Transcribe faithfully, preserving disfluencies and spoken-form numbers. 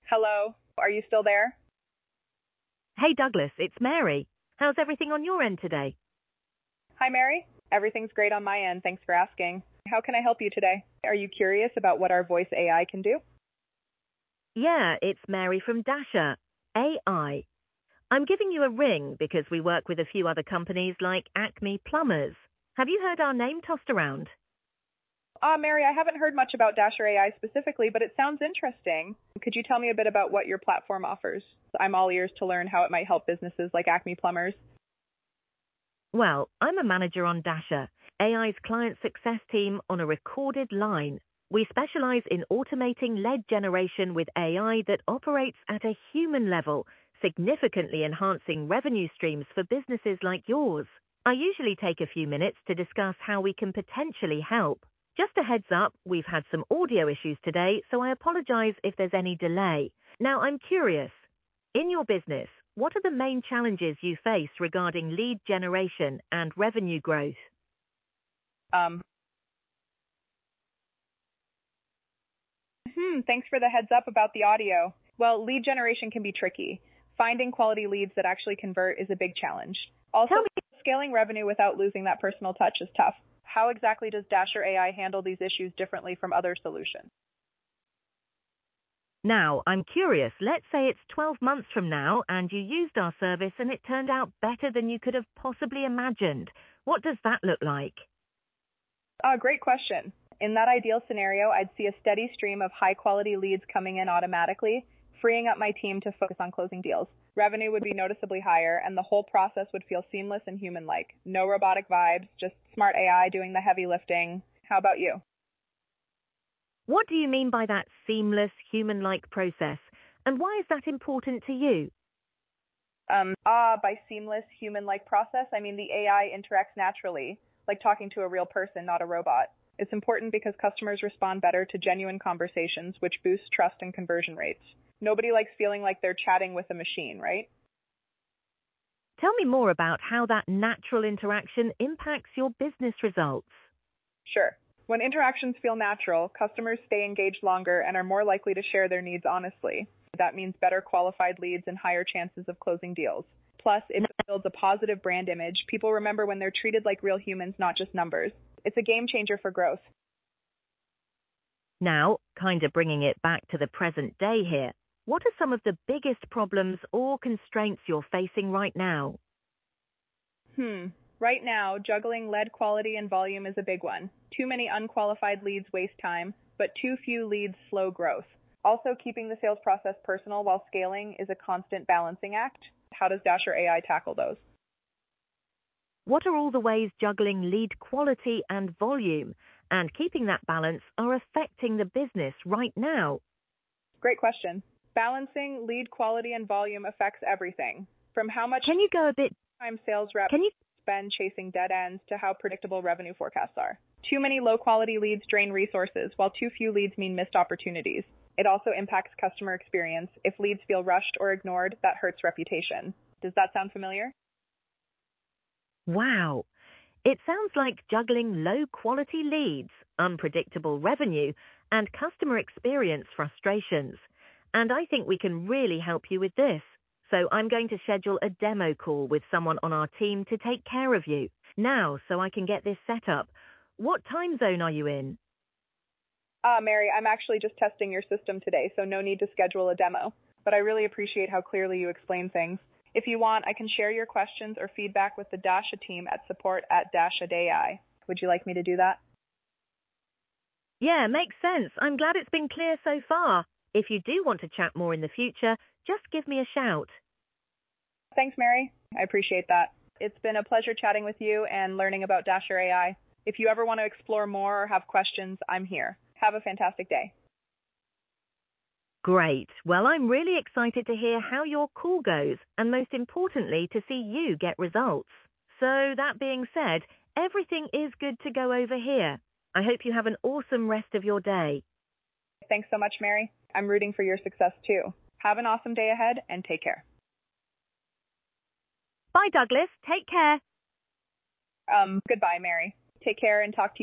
Hello, are you still there? Hey Douglas, it's Mary. How's everything on your end today? Hi, Mary. Everything's great on my end. Thanks for asking. How can I help you today? Are you curious about what our voice A I can do? Yeah, it's Mary from Dasher, A I. I'm giving you a ring because we work with a few other companies like Acme Plumbers. Have you heard our name tossed around? Ah, Mary, I haven't heard much about Dasher A I specifically, but it sounds interesting. Could you tell me a bit about what your platform offers? I'm all ears to learn how it might help businesses like Acme Plumbers. Well, I'm a manager on Dasher, A I's client success team on a recorded line. We specialize in automating lead generation with A I that operates at a human level, significantly enhancing revenue streams for businesses like yours. I usually take a few minutes to discuss how we can potentially help. Just a heads up, we've had some audio issues today, so I apologize if there's any delay. Now, I'm curious. In your business, what are the main challenges you face regarding lead generation and revenue growth? Um, hmm, thanks for the heads up about the audio. Well, lead generation can be tricky. Finding quality leads that actually convert is a big challenge. Also, Tell me. scaling revenue without losing that personal touch is tough. How exactly does Dasher A I handle these issues differently from other solutions? Now, I'm curious. Let's say it's twelve months from now and you used our service and it turned out better than you could have possibly imagined. What does that look like? Ah, great question. In that ideal scenario, I'd see a steady stream of high-quality leads coming in automatically, freeing up my team to focus on closing deals. Revenue would be noticeably higher, and the whole process would feel seamless and human-like. No robotic vibes, just smart A I doing the heavy lifting. How about you? What do you mean by that seamless, human-like process? And why is that important to you? Um, ah, by seamless, human-like process, I mean the A I interacts naturally, like talking to a real person, not a robot. It's important because customers respond better to genuine conversations, which boosts trust and conversion rates. Nobody likes feeling like they're chatting with a machine, right? Tell me more about how that natural interaction impacts your business results. Sure. When interactions feel natural, customers stay engaged longer and are more likely to share their needs honestly. That means better qualified leads and higher chances of closing deals. Plus, it builds a positive brand image. People remember when they're treated like real humans, not just numbers. It's a game changer for growth. Now, kind of bringing it back to the present day here, what are some of the biggest problems or constraints you're facing right now? Hmm. Right now, juggling lead quality and volume is a big one. Too many unqualified leads waste time, but too few leads slow growth. Also, keeping the sales process personal while scaling is a constant balancing act. How does Dasher A I tackle those? What are all the ways juggling lead quality and volume and keeping that balance are affecting the business right now? Great question. Balancing lead quality and volume affects everything, from how much Can you go a bit, time sales reps can you, spend chasing dead ends to how predictable revenue forecasts are. Too many low-quality leads drain resources, while too few leads mean missed opportunities. It also impacts customer experience. If leads feel rushed or ignored, that hurts reputation. Does that sound familiar? wow. It sounds like juggling low quality leads, unpredictable revenue, and customer experience frustrations. And I think we can really help you with this. So I'm going to schedule a demo call with someone on our team to take care of you. Now, so I can get this set up. What time zone are you in? Ah, Mary, I'm actually just testing your system today, so no need to schedule a demo. But I really appreciate how clearly you explain things. If you want, I can share your questions or feedback with the Dasha team at support at Dasha A I. Would you like me to do that? Yeah, makes sense. I'm glad it's been clear so far. If you do want to chat more in the future, just give me a shout. Thanks, Mary. I appreciate that. It's been a pleasure chatting with you and learning about Dasher A I. If you ever want to explore more or have questions, I'm here. Have a fantastic day. Great. Well, I'm really excited to hear how your call goes and most importantly, to see you get results. So that being said, everything is good to go over here. I hope you have an awesome rest of your day. Thanks so much, Mary. I'm rooting for your success too. Have an awesome day ahead and take care. Bye, Douglas. Take care. Um, goodbye, Mary. Take care and talk to you.